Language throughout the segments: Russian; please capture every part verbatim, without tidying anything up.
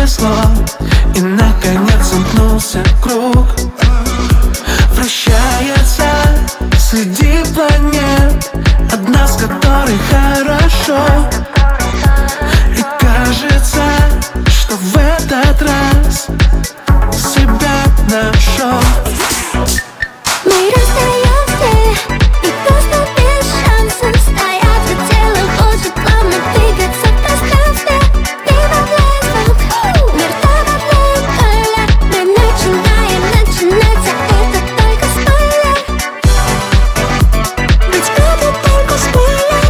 повезло, и наконец замкнулся круг. Вращается среди планет одна, с которой хорошо. И кажется, что в этот раз себя нашел. Мы расстаемся, и просто без шансов стоят пределы, очень плавно двигаться в пространстве. Мимо блесков, мир добавляет колер. Мы начинаем начинаться, это только спойлер. Ведь это только спойлер.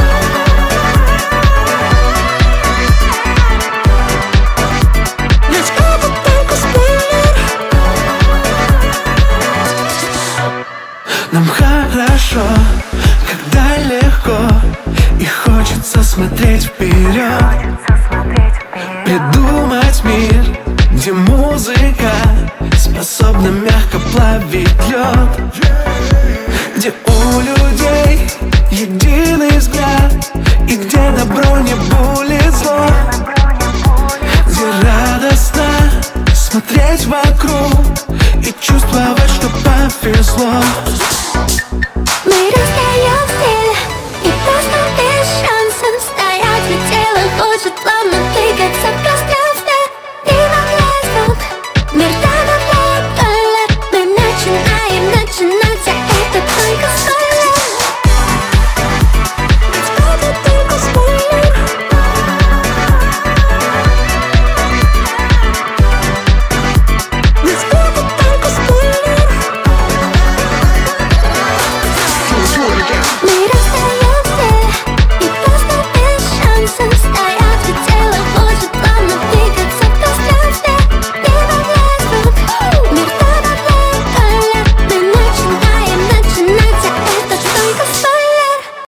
Ведь это только спойлер. Нам хорошо, когда легко, и хочется смотреть вперед, придумать мир, где музыка способна мягко плавить лед, где у людей единый взгляд, и где добро не булит зло, где радостно смотреть вокруг и чувствовать, что повезло.